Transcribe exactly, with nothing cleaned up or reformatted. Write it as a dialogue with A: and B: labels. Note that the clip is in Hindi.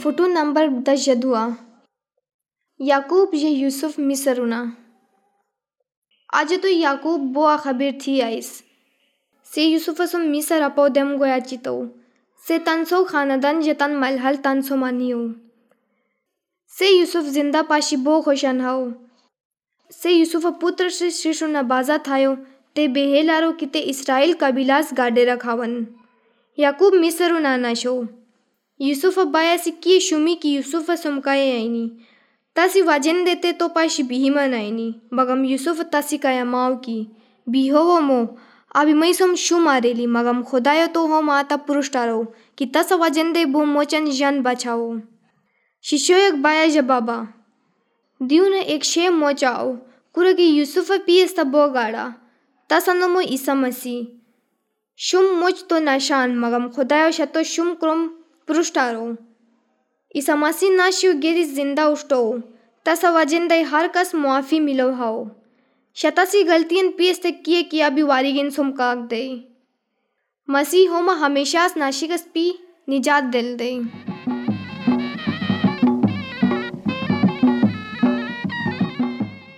A: फोटो नंबर दस जदुआ याकूब ये यूसुफ मिसरुना आज तो याकूब बोआ खबीर थी आइस से यूसुफ असम मिसर अपो देम गोया चितो से तनसो खानदान जतन मलहल तनसो मानियो से यूसुफ जिंदा पाशी बो खोशन हाओ से यूसुफ पुत्र से शिशु न बाजा थायो ते बेहेलारो किते इसराइल कबीलास गाडे रखावन याकूब मिसरु नाना शो यूसुफ बाया सिक्की शुमी की यूसुफ सुमकाए आईनी तासी वाजन देते तो पाशी बिहिमन आईनी मगम यूसुफ तासी काया माव की बिहो वो मो अभी मई सम शु मारेली मगम खुदायो तो हो माता पुरुषारो कि तस वाजन दे बो मोचन जन बचाओ शिशोयक बाया जबाबा दियो न एक शे मोचाओ कुरगी यूसुफ पीस तबो गाड़ा तसनमो ईसा मसी शुम मुझ तो नशान मगम खुदायो शतो शुम क्रम पुरुषारो ईसा मसी नाशियो गेरी जिंदा उष्टो तस वजिंदे हर कस मुआफी मिलो हाओ शतासी गलतियन पीस तक किए किया भी वारिगिन सुमकाक दे मसीह होमा हमेशा नाशिकस पी निजात दिल दे।